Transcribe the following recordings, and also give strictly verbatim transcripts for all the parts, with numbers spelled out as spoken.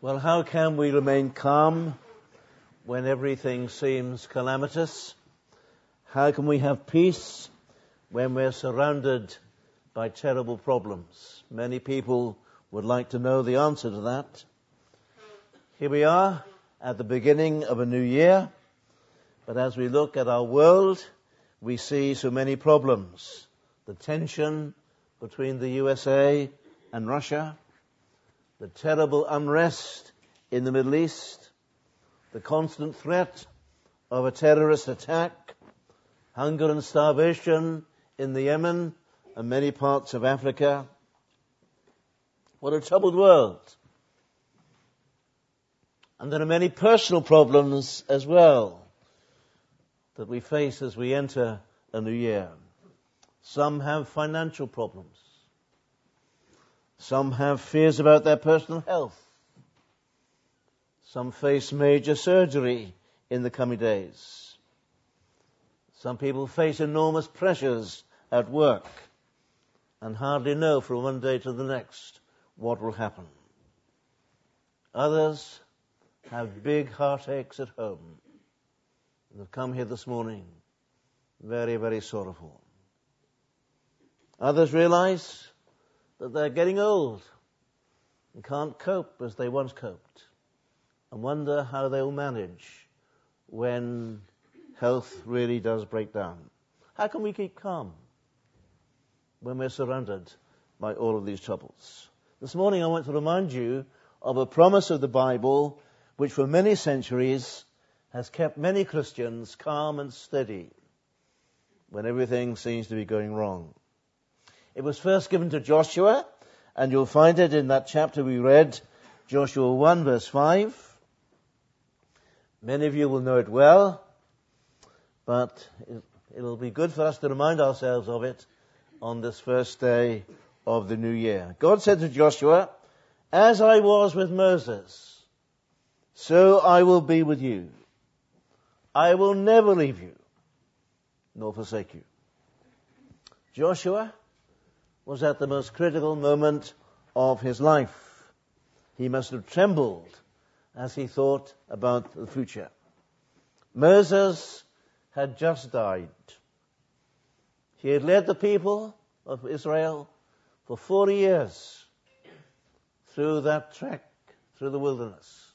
Well, how can we remain calm when everything seems calamitous? How can we have peace when we're surrounded by terrible problems? Many people would like to know the answer to that. Here we are at the beginning of a new year, but as we look at our world, we see so many problems. The tension between the U S A and Russia, the terrible unrest in the Middle East, the constant threat of a terrorist attack, hunger and starvation in the Yemen and many parts of Africa. What a troubled world. And there are many personal problems as well that we face as we enter a new year. Some have financial problems. Some have fears about their personal health. Some face major surgery in the coming days. Some people face enormous pressures at work and hardly know from one day to the next what will happen. Others have big heartaches at home and have come here this morning very, very sorrowful. Others realize that they're getting old and can't cope as they once coped, and wonder how they'll manage when health really does break down. How can we keep calm when we're surrounded by all of these troubles? This morning I want to remind you of a promise of the Bible which for many centuries has kept many Christians calm and steady when everything seems to be going wrong. It was first given to Joshua, and you'll find it in that chapter we read, Joshua one verse five. Many of you will know it well, but it'll be good for us to remind ourselves of it on this first day of the new year. God said to Joshua, "As I was with Moses, so I will be with you. I will never leave you, nor forsake you." Joshua was at the most critical moment of his life. He must have trembled as he thought about the future. Moses had just died. He had led the people of Israel for forty years through that trek through the wilderness.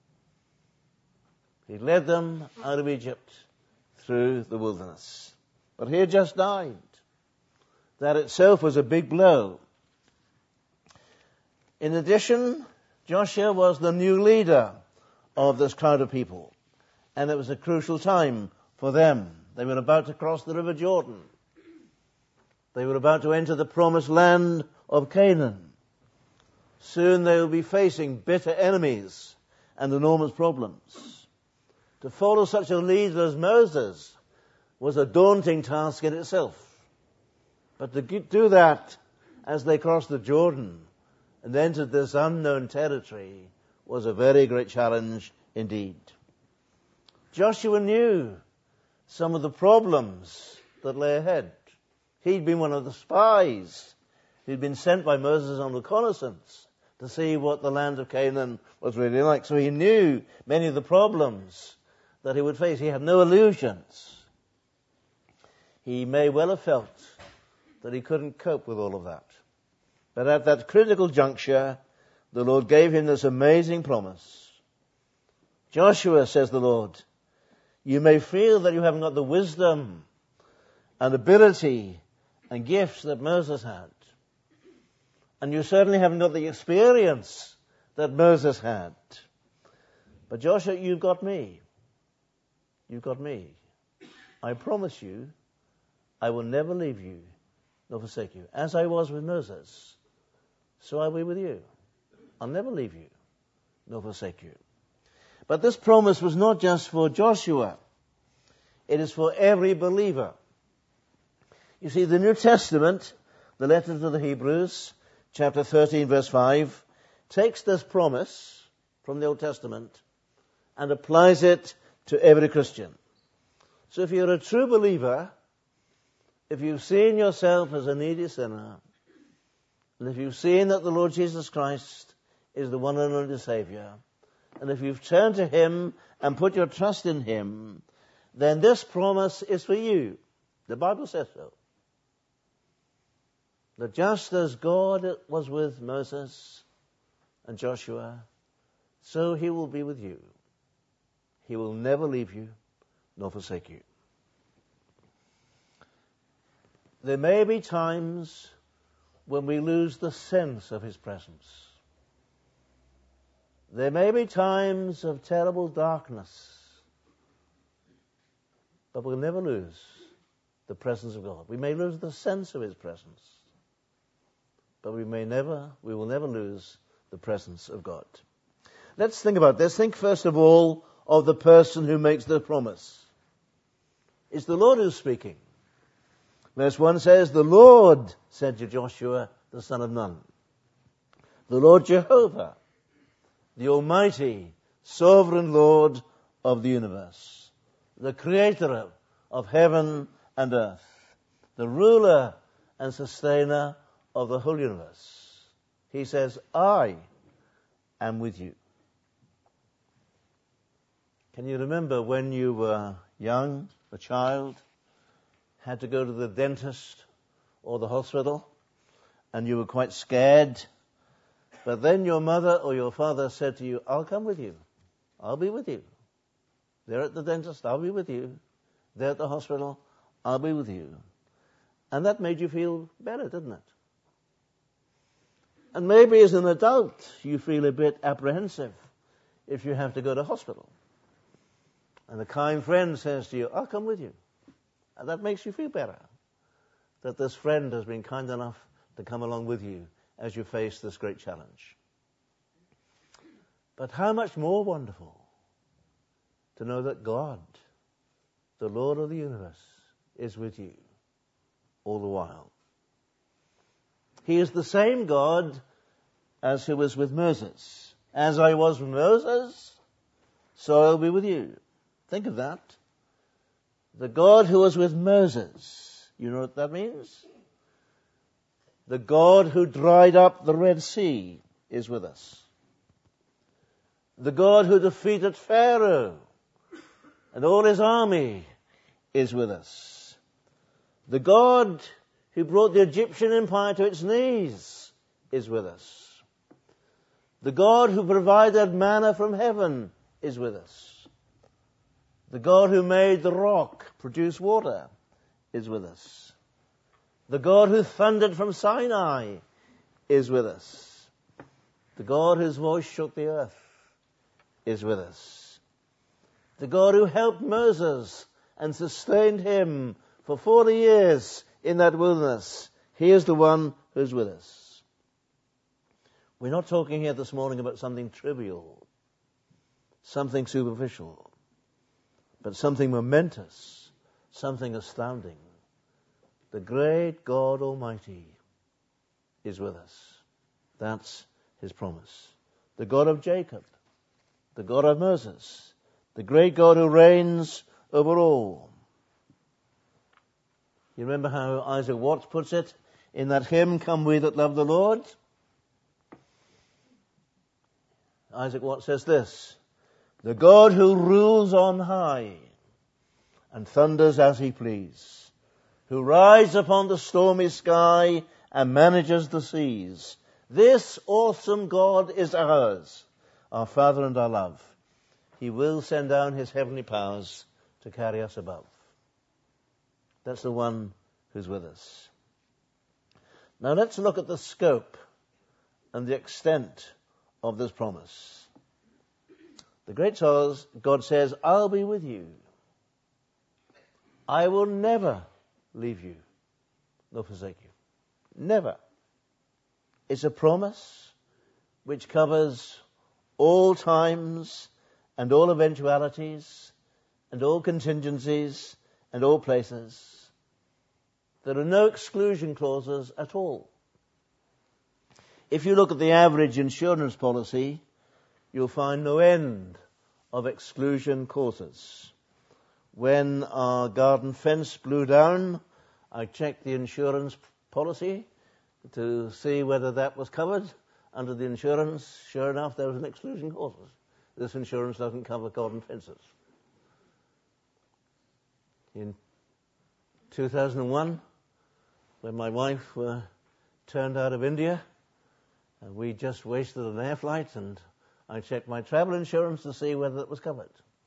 He led them out of Egypt through the wilderness. But he had just died. That itself was a big blow. In addition, Joshua was the new leader of this crowd of people, and it was a crucial time for them. They were about to cross the River Jordan. They were about to enter the promised land of Canaan. Soon they will be facing bitter enemies and enormous problems. To follow such a leader as Moses was a daunting task in itself. But to do that as they crossed the Jordan and entered this unknown territory was a very great challenge indeed. Joshua knew some of the problems that lay ahead. He'd been one of the spies who'd been sent by Moses on reconnaissance to see what the land of Canaan was really like. So he knew many of the problems that he would face. He had no illusions. He may well have felt that he couldn't cope with all of that. But at that critical juncture, the Lord gave him this amazing promise. Joshua, says the Lord, you may feel that you haven't got the wisdom and ability and gifts that Moses had. And you certainly haven't got the experience that Moses had. But Joshua, you've got me. You've got me. I promise you, I will never leave you nor forsake you. As I was with Moses, so I will be with you. I'll never leave you nor forsake you. But this promise was not just for Joshua. It is for every believer. You see, the New Testament, the letter to the Hebrews, chapter thirteen, verse five, takes this promise from the Old Testament and applies it to every Christian. So if you're a true believer, if you've seen yourself as a needy sinner, and if you've seen that the Lord Jesus Christ is the one and only Savior. And if you've turned to Him and put your trust in Him, then this promise is for you. The Bible says so. That just as God was with Moses and Joshua, so He will be with you. He will never leave you nor forsake you. There may be times when we lose the sense of His presence. There may be times of terrible darkness, but we'll never lose the presence of God. We may lose the sense of His presence, but we may never, we will never lose the presence of God. Let's think about this. Think first of all of the person who makes the promise. It's the Lord who's speaking. Verse one says, the Lord said to Joshua, the son of Nun. The Lord Jehovah, the Almighty, Sovereign Lord of the universe, the Creator of, of heaven and earth, the ruler and sustainer of the whole universe. He says, I am with you. Can you remember when you were young, a child, had to go to the dentist or the hospital, and you were quite scared, but then your mother or your father said to you, I'll come with you. I'll be with you. They're at the dentist, I'll be with you. They're at the hospital, I'll be with you. And that made you feel better, didn't it? And maybe as an adult, you feel a bit apprehensive if you have to go to hospital. And a kind friend says to you, I'll come with you. And that makes you feel better, that this friend has been kind enough to come along with you as you face this great challenge. But how much more wonderful to know that God, the Lord of the universe, is with you all the while. He is the same God as who was with Moses. As I was with Moses, so I'll be with you. Think of that. The God who was with Moses. You know what that means? The God who dried up the Red Sea is with us. The God who defeated Pharaoh and all his army is with us. The God who brought the Egyptian empire to its knees is with us. The God who provided manna from heaven is with us. The God who made the rock produce water is with us. The God who thundered from Sinai is with us. The God whose voice shook the earth is with us. The God who helped Moses and sustained him for forty years in that wilderness, he is the one who's with us. We're not talking here this morning about something trivial, something superficial, but something momentous, something astounding. The great God Almighty is with us. That's His promise. The God of Jacob, the God of Moses, the great God who reigns over all. You remember how Isaac Watts puts it in that hymn, Come We That Love the Lord? Isaac Watts says this, the God who rules on high and thunders as He please, who rides upon the stormy sky and manages the seas. This awesome God is ours, our Father and our love. He will send down His heavenly powers to carry us above. That's the one who's with us. Now let's look at the scope and the extent of this promise. The great God says, I'll be with you. I will never leave you nor forsake you. Never. It's a promise which covers all times and all eventualities and all contingencies and all places. There are no exclusion clauses at all. If you look at the average insurance policy, you'll find no end of exclusion clauses. When our garden fence blew down, I checked the insurance policy to see whether that was covered, under the insurance, sure enough, there was an exclusion clause. This insurance doesn't cover cordon fences. In two thousand one, when my wife uh, turned out of India, uh, we just wasted an air flight, and I checked my travel insurance to see whether it was covered.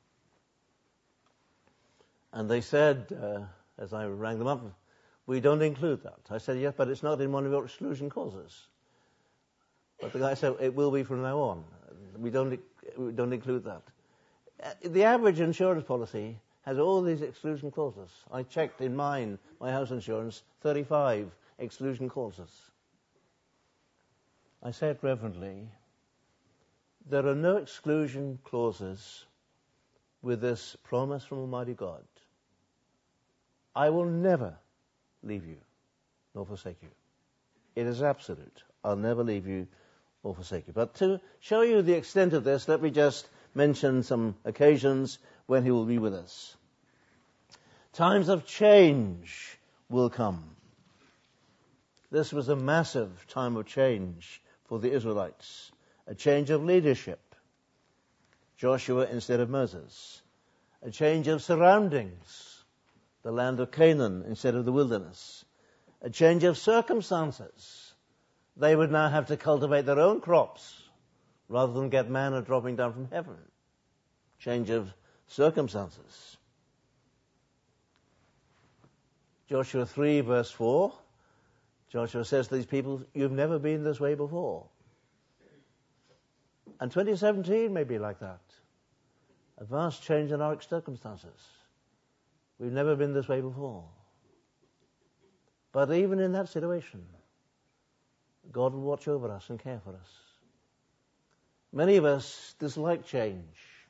And they said, uh, as I rang them up, we don't include that. I said, yes, but it's not in one of your exclusion clauses. But the guy said, it will be from now on. We don't, we don't include that. Uh, the average insurance policy has all these exclusion clauses. I checked in mine, my house insurance, thirty-five exclusion clauses. I said reverently, there are no exclusion clauses with this promise from Almighty God. I will never leave you nor forsake you. It is absolute. I'll never leave you or forsake you. But to show you the extent of this, let me just mention some occasions when he will be with us. Times of change will come. This was a massive time of change for the Israelites. A change of leadership. Joshua instead of Moses. A change of surroundings. The land of Canaan instead of the wilderness. A change of circumstances. They would now have to cultivate their own crops rather than get manna dropping down from heaven. Change of circumstances. Joshua three verse four. Joshua says to these people, you've never been this way before. And twenty seventeen may be like that. A vast change in our circumstances. We've never been this way before. But even in that situation, God will watch over us and care for us. Many of us dislike change.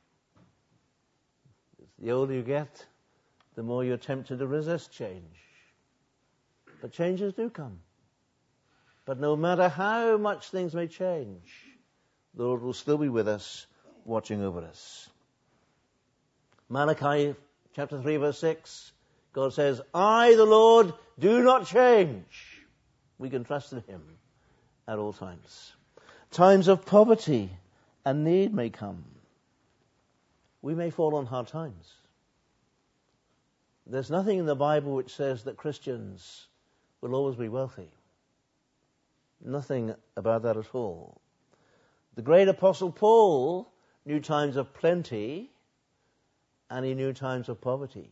The older you get, the more you're tempted to resist change. But changes do come. But no matter how much things may change, the Lord will still be with us, watching over us. Malachi chapter three verse six, God says, I, the Lord, do not change. We can trust in him at all times. Times of poverty and need may come. We may fall on hard times. There's nothing in the Bible which says that Christians will always be wealthy. Nothing about that at all. The great apostle Paul knew times of plenty and he knew times of poverty.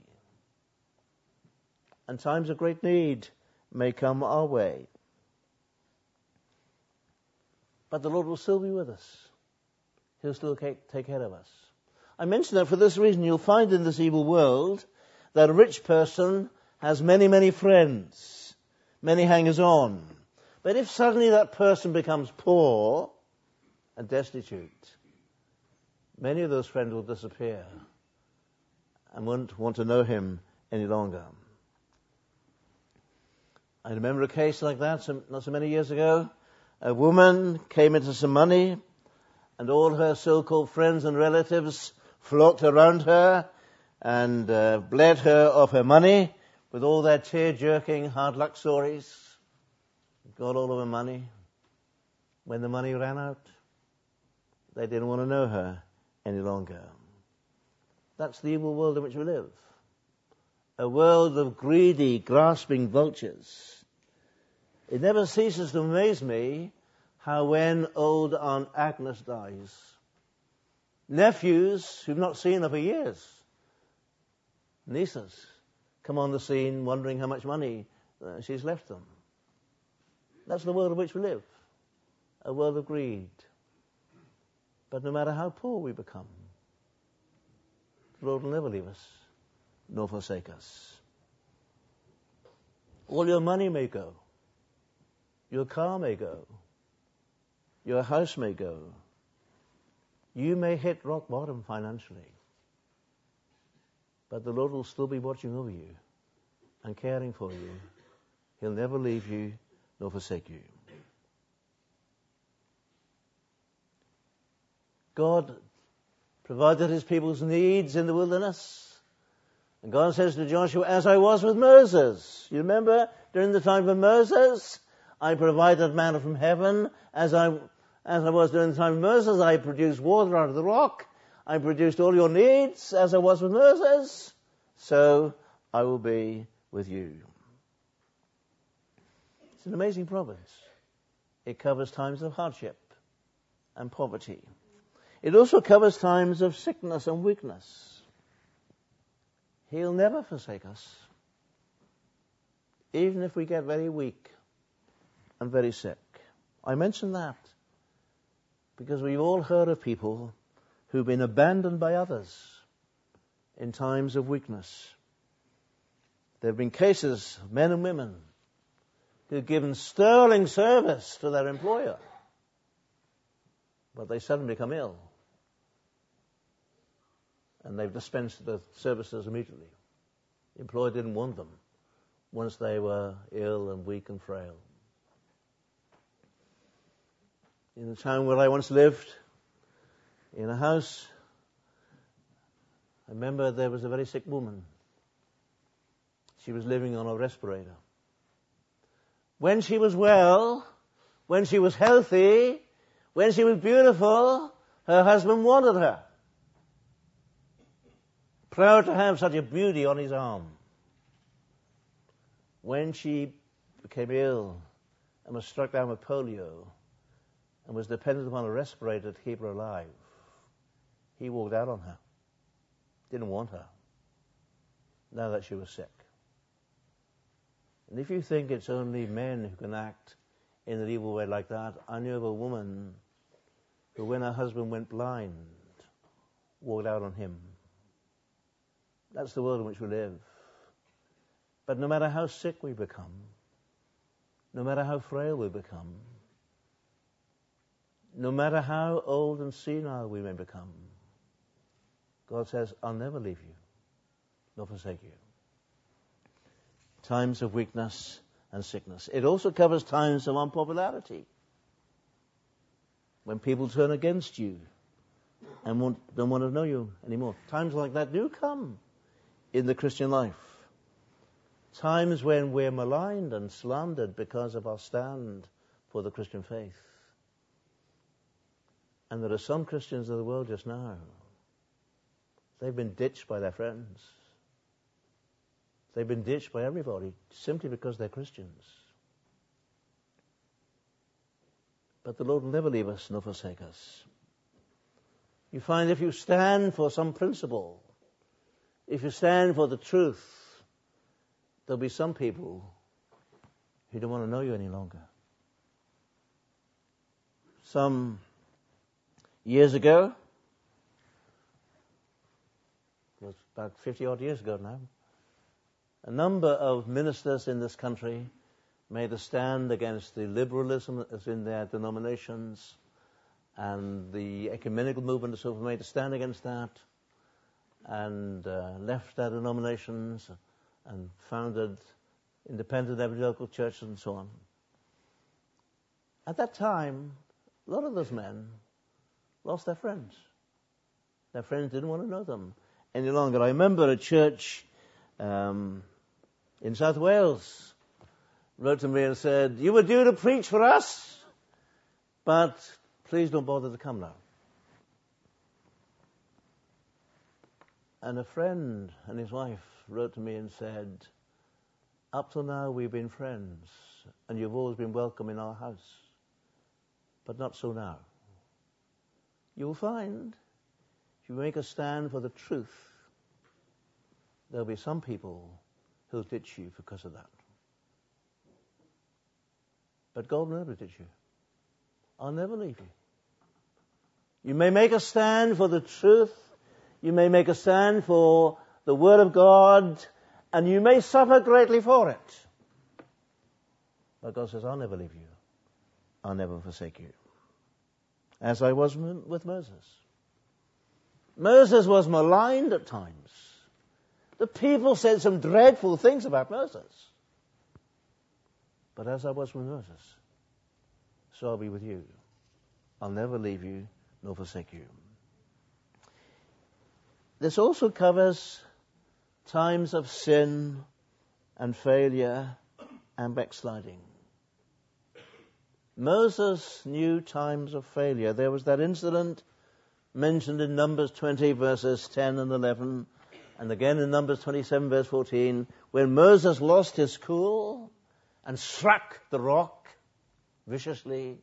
And times of great need may come our way. But the Lord will still be with us. He'll still take care of us. I mention that for this reason. You'll find in this evil world that a rich person has many, many friends, many hangers-on. But if suddenly that person becomes poor and destitute, many of those friends will disappear and won't want to know him any longer. I remember a case like that some, not so many years ago. A woman came into some money and all her so-called friends and relatives flocked around her and uh, bled her of her money with all their tear-jerking hard luck stories. Got all of her money. When the money ran out, they didn't want to know her any longer. That's the evil world in which we live. A world of greedy, grasping vultures. It never ceases to amaze me how when old Aunt Agnes dies, nephews who've not seen her for years, nieces, come on the scene wondering how much money uh, she's left them. That's the world in which we live. A world of greed. But no matter how poor we become, the Lord will never leave us, nor forsake us. All your money may go. Your car may go. Your house may go. You may hit rock bottom financially. But the Lord will still be watching over you and caring for you. He'll never leave you nor forsake you. God provided his people's needs in the wilderness. And God says to Joshua, as I was with Moses. You remember during the time of Moses, I provided manna from heaven as I As I was during the time of Moses, I produced water out of the rock. I produced all your needs as I was with Moses. So I will be with you. It's an amazing promise. It covers times of hardship and poverty. It also covers times of sickness and weakness. He'll never forsake us, even if we get very weak and very sick. I mention that because we've all heard of people who've been abandoned by others in times of weakness. There have been cases of men and women who've given sterling service to their employer, but they suddenly become ill, and they've dispensed the services immediately. The employer didn't want them once they were ill and weak and frail. In the town where I once lived, in a house, I remember there was a very sick woman. She was living on a respirator. When she was well, when she was healthy, when she was beautiful, her husband wanted her. Proud to have such a beauty on his arm. When she became ill and was struck down with polio and was dependent upon a respirator to keep her alive, he walked out on her. Didn't want her, now that she was sick. And if you think it's only men who can act in an evil way like that, I knew of a woman who, when her husband went blind, walked out on him. That's the world in which we live. But no matter how sick we become, no matter how frail we become, no matter how old and senile we may become, God says, I'll never leave you, nor forsake you. Times of weakness and sickness. It also covers times of unpopularity, when people turn against you and won't, don't want to know you anymore. Times like that do come in the Christian life. Times when we're maligned and slandered because of our stand for the Christian faith. And there are some Christians of the world just now, they've been ditched by their friends. They've been ditched by everybody simply because they're Christians. But the Lord will never leave us nor forsake us. You find if you stand for some principle, if you stand for the truth, there'll be some people who don't want to know you any longer. Some years ago, it was about fifty odd years ago now, a number of ministers in this country made a stand against the liberalism that's in their denominations, and the ecumenical movement and so forth made a stand against that, and uh, left their denominations and founded independent evangelical churches and so on. At that time, a lot of those men lost their friends. Their friends didn't want to know them any longer. I remember a church um, in South Wales wrote to me and said, you were due to preach for us, but please don't bother to come now. And a friend and his wife wrote to me and said, up till now we've been friends, and you've always been welcome in our house, but not so now. You will find, if you make a stand for the truth, there'll be some people who'll ditch you because of that. But God will never ditch you. I'll never leave you. You may make a stand for the truth, you may make a stand for the Word of God, and you may suffer greatly for it. But God says, I'll never leave you. I'll never forsake you. As I was with Moses. Moses was maligned at times. The people said some dreadful things about Moses. But as I was with Moses, so I'll be with you. I'll never leave you nor forsake you. This also covers times of sin and failure and backsliding. Moses knew times of failure. There was that incident mentioned in Numbers twenty, verses ten and eleven, and again in Numbers twenty-seven, verse fourteen, when Moses lost his cool and struck the rock viciously.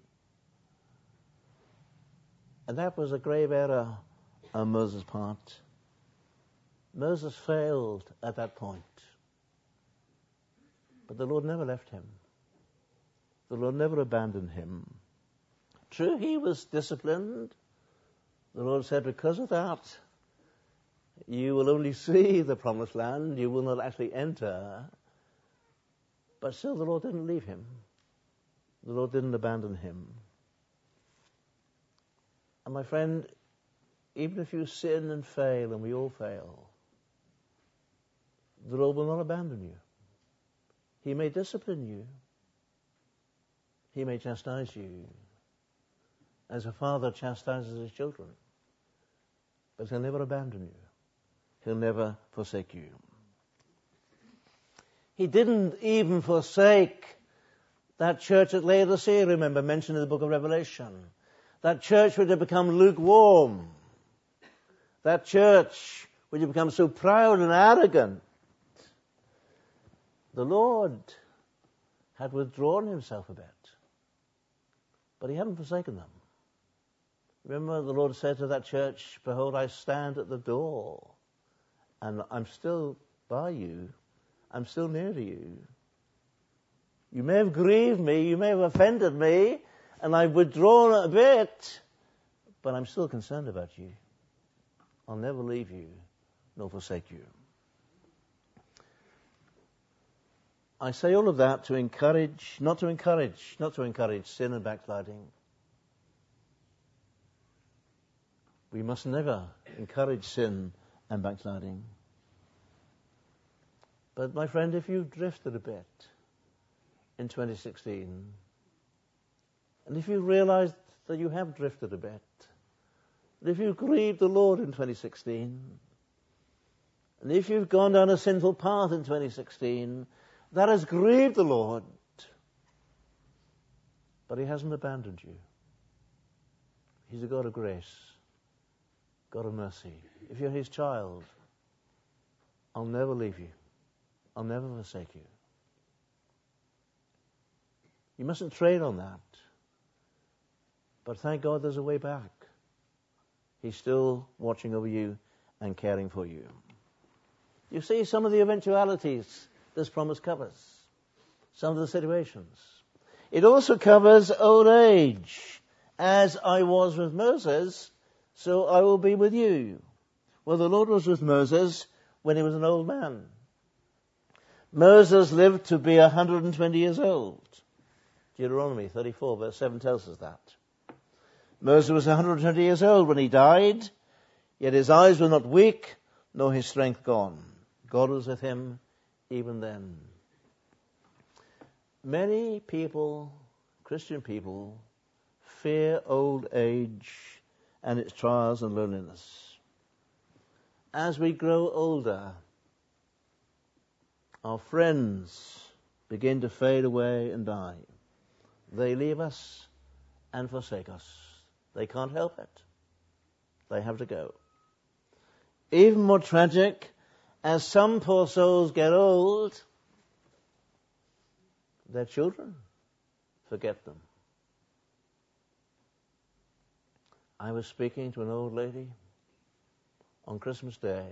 And that was a grave error on Moses' part. Moses failed at that point. But the Lord never left him. The Lord never abandoned him. True, he was disciplined. The Lord said, because of that, you will only see the promised land. You will not actually enter. But still, the Lord didn't leave him. The Lord didn't abandon him. And my friend, even if you sin and fail, and we all fail, the Lord will not abandon you. He may discipline you. He may chastise you, as a father chastises his children. But he'll never abandon you. He'll never forsake you. He didn't even forsake that church at Laodicea, remember, mentioned in the book of Revelation. That church which had become lukewarm. That church which had become so proud and arrogant. The Lord had withdrawn himself a bit. But he hadn't forsaken them. Remember, the Lord said to that church, behold, I stand at the door, and I'm still by you. I'm still near to you. You may have grieved me, you may have offended me, and I've withdrawn a bit, but I'm still concerned about you. I'll never leave you, nor forsake you. I say all of that to encourage, not to encourage, not to encourage sin and backsliding. We must never encourage sin and backsliding. But my friend, if you've drifted a bit in twenty sixteen, and if you realize that you have drifted a bit, and if you've grieved the Lord in twenty sixteen, and if you've gone down a sinful path in twenty sixteen, that has grieved the Lord. But he hasn't abandoned you. He's a God of grace, God of mercy. If you're his child, I'll never leave you. I'll never forsake you. You mustn't trade on that. But thank God there's a way back. He's still watching over you and caring for you. You see some of the eventualities this promise covers. Some of the situations. It also covers old age. As I was with Moses, so I will be with you. Well, the Lord was with Moses when he was an old man. Moses lived to be one hundred twenty years old. Deuteronomy thirty-four, verse seven tells us that. Moses was one hundred twenty years old when he died, yet his eyes were not weak, nor his strength gone. God was with him even then. Many people, Christian people, fear old age and its trials and loneliness. As we grow older, our friends begin to fade away and die. They leave us and forsake us. They can't help it. They have to go. Even more tragic, as some poor souls get old, their children forget them. I was speaking to an old lady on Christmas Day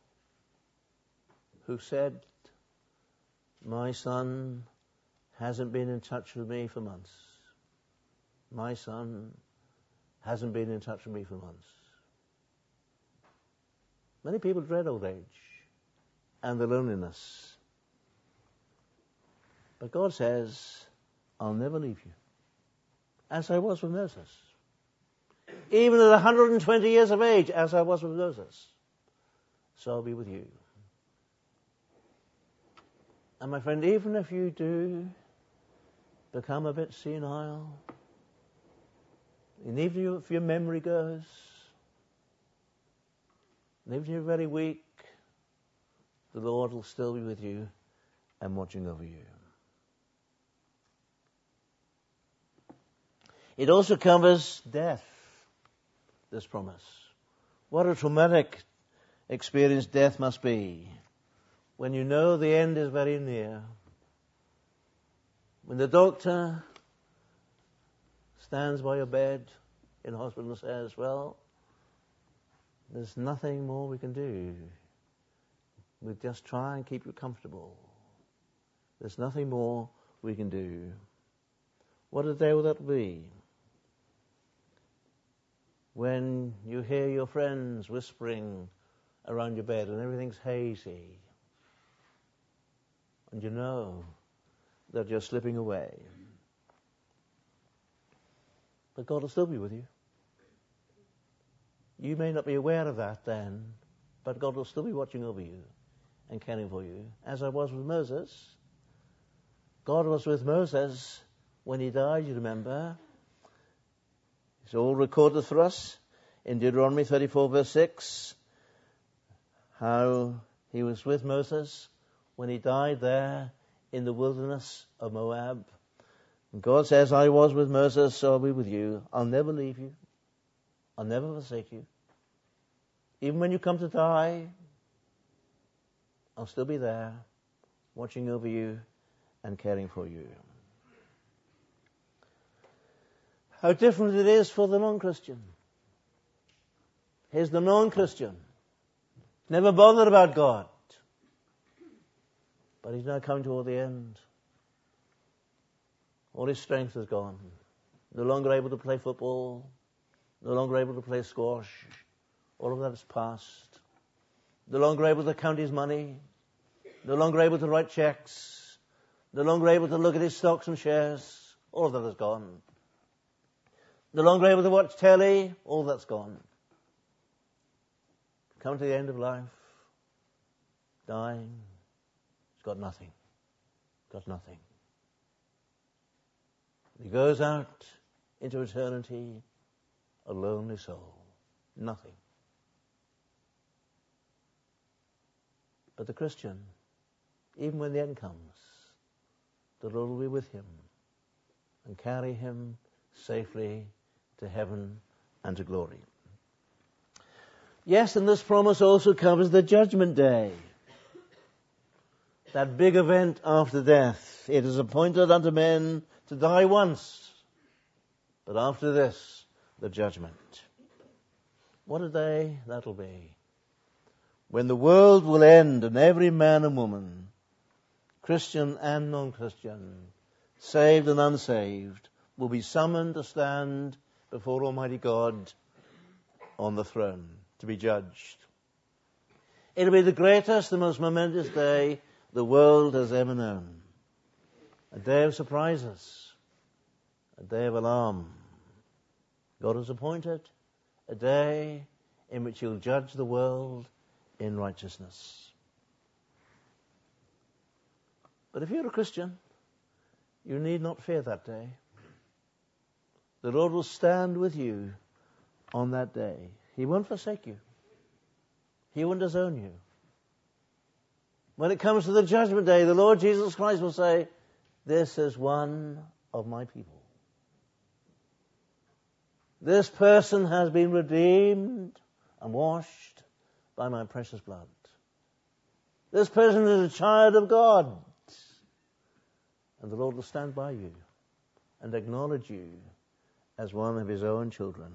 who said, my son hasn't been in touch with me for months. My son hasn't been in touch with me for months. Many people dread old age and the loneliness. But God says, I'll never leave you. As I was with Moses. Even at one hundred twenty years of age, as I was with Moses. So I'll be with you. And my friend, even if you do become a bit senile, and even if your memory goes, and even if you're very weak, the Lord will still be with you and watching over you. It also covers death, this promise. What a traumatic experience death must be when you know the end is very near. When the doctor stands by your bed in hospital and says, well, there's nothing more we can do. We just try and keep you comfortable. There's nothing more we can do. What a day will that be? When you hear your friends whispering around your bed and everything's hazy, and you know that you're slipping away. But God will still be with you. You may not be aware of that then, but God will still be watching over you and caring for you, as I was with Moses. God was with Moses when he died, you remember. It's all recorded for us in Deuteronomy thirty-four, verse six, how he was with Moses when he died there in the wilderness of Moab. And God says, I was with Moses, so I'll be with you. I'll never leave you. I'll never forsake you. Even when you come to die, I'll still be there, watching over you and caring for you. How different it is for the non-Christian. Here's the non-Christian, never bothered about God, but he's now come toward the end. All his strength is gone. No longer able to play football, no longer able to play squash. All of that is past. No longer able to count his money, no longer able to write checks, no longer able to look at his stocks and shares. All of that is gone. No longer able to watch telly, all that's gone. Come to the end of life, dying, he's got nothing. Got nothing. He goes out into eternity a lonely soul. Nothing. But the Christian, even when the end comes, the Lord will be with him and carry him safely to heaven and to glory. Yes, and this promise also covers the judgment day. That big event after death. It is appointed unto men to die once, but after this, the judgment. What a day that'll be. When the world will end and every man and woman, Christian and non-Christian, saved and unsaved, will be summoned to stand before Almighty God on the throne to be judged. It'll be the greatest, the most momentous day the world has ever known. A day of surprises, a day of alarm. God has appointed a day in which he'll judge the world in righteousness. But if you're a Christian, you need not fear that day. The Lord will stand with you on that day. He won't forsake you. He won't disown you. When it comes to the judgment day, the Lord Jesus Christ will say, this is one of my people. This person has been redeemed and washed by my precious blood. This person is a child of God. And the Lord will stand by you and acknowledge you as one of his own children.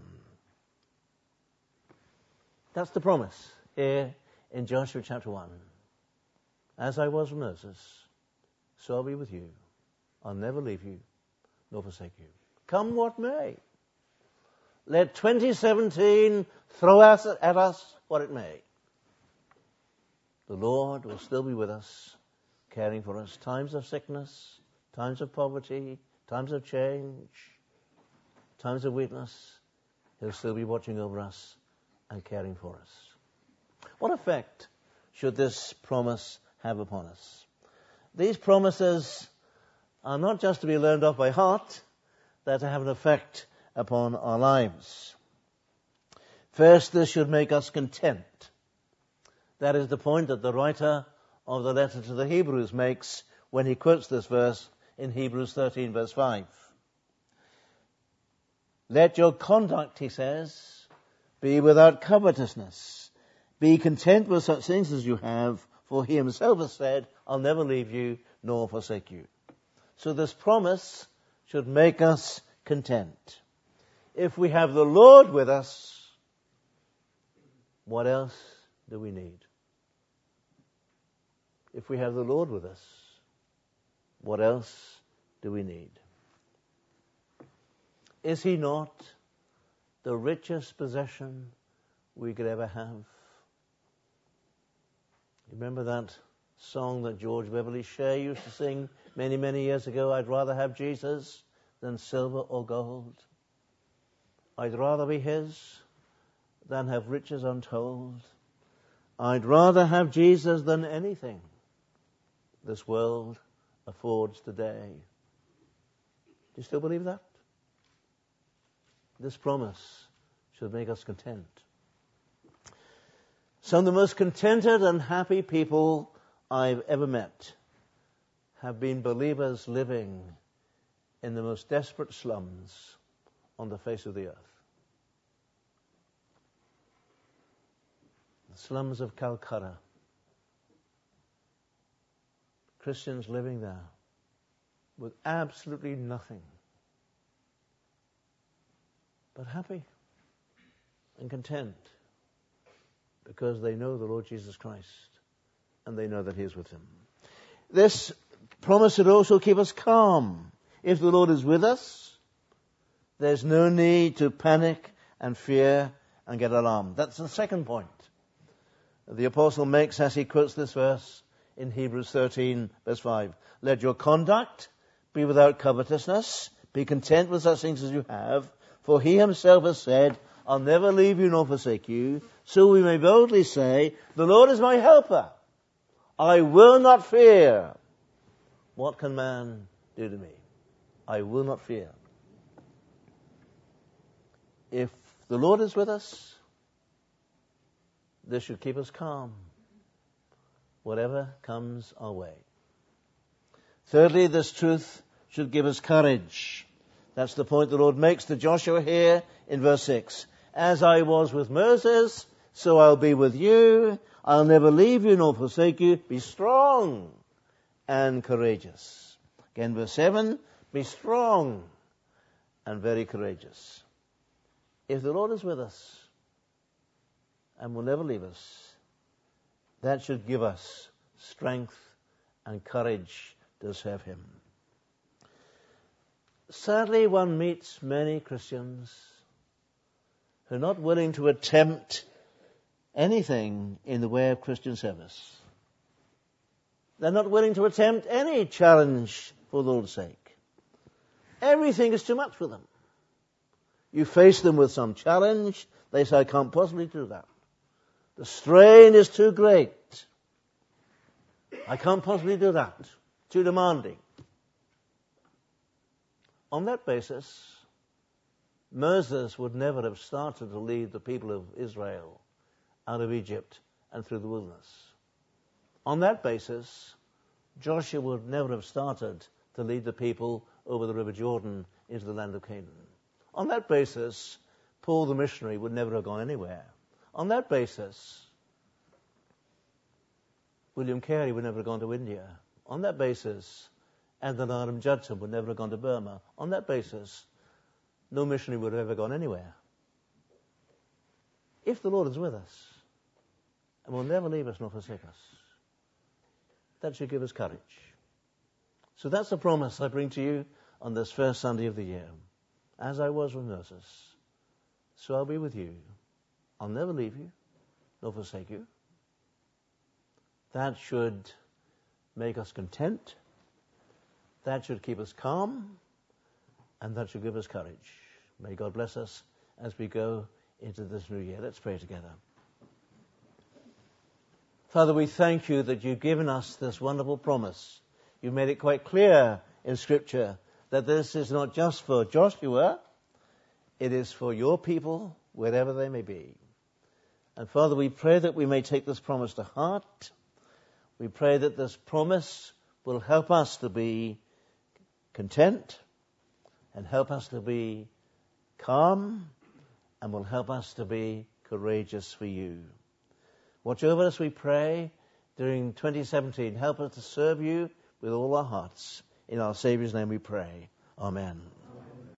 That's the promise here in Joshua chapter one. As I was with Moses, so I'll be with you. I'll never leave you nor forsake you. Come what may. Let twenty seventeen throw at us what it may. The Lord will still be with us, caring for us. Times of sickness, times of poverty, times of change, times of weakness, he'll still be watching over us and caring for us. What effect should this promise have upon us? These promises are not just to be learned off by heart, they're to have an effect upon our lives. First, this should make us content. That is the point that the writer of the letter to the Hebrews makes when he quotes this verse in Hebrews thirteen, verse five. Let your conduct, he says, be without covetousness. Be content with such things as you have, for he himself has said, I'll never leave you nor forsake you. So this promise should make us content. If we have the Lord with us, what else do we need? If we have the Lord with us, what else do we need? Is he not the richest possession we could ever have? Remember that song that George Beverly Shea used to sing many, many years ago? I'd rather have Jesus than silver or gold. I'd rather be his than have riches untold. I'd rather have Jesus than anything this world affords today. Do you still believe that? This promise should make us content. Some of the most contented and happy people I've ever met have been believers living in the most desperate slums on the face of the earth. The slums of Calcutta. Christians living there with absolutely nothing, but happy and content because they know the Lord Jesus Christ and they know that he is with them. This promise should also keep us calm. If the Lord is with us, there's no need to panic and fear and get alarmed. That's the second point the apostle makes as he quotes this verse in Hebrews thirteen, verse five. Let your conduct be without covetousness. Be content with such things as you have. For he himself has said, I'll never leave you nor forsake you. So we may boldly say, the Lord is my helper. I will not fear. What can man do to me? I will not fear. If the Lord is with us, this should keep us calm, whatever comes our way. Thirdly, this truth should give us courage. That's the point the Lord makes to Joshua here in verse six. As I was with Moses, so I'll be with you. I'll never leave you nor forsake you. Be strong and courageous. Again, verse seven. Be strong and very courageous. If the Lord is with us and will never leave us, that should give us strength and courage to serve him. Sadly, one meets many Christians who are not willing to attempt anything in the way of Christian service. They're not willing to attempt any challenge for the Lord's sake. Everything is too much for them. You face them with some challenge, they say, I can't possibly do that. The strain is too great. I can't possibly do that. Too demanding. On that basis, Moses would never have started to lead the people of Israel out of Egypt and through the wilderness. On that basis, Joshua would never have started to lead the people over the River Jordan into the land of Canaan. On that basis, Paul the missionary would never have gone anywhere. On that basis, William Carey would never have gone to India. On that basis, Adoniram Judson would never have gone to Burma. On that basis, no missionary would have ever gone anywhere. If the Lord is with us and will never leave us nor forsake us, that should give us courage. So that's the promise I bring to you on this first Sunday of the year. As I was with Moses, so I'll be with you. I'll never leave you nor forsake you. That should make us content. That should keep us calm. And that should give us courage. May God bless us as we go into this new year. Let's pray together. Father, we thank you that you've given us this wonderful promise. You've made it quite clear in Scripture that this is not just for Joshua, it is for your people, wherever they may be. And Father, we pray that we may take this promise to heart. We pray that this promise will help us to be content and help us to be come and will help us to be courageous for you. Watch over us, we pray, during twenty seventeen. Help us to serve you with all our hearts. In our Saviour's name we pray. Amen.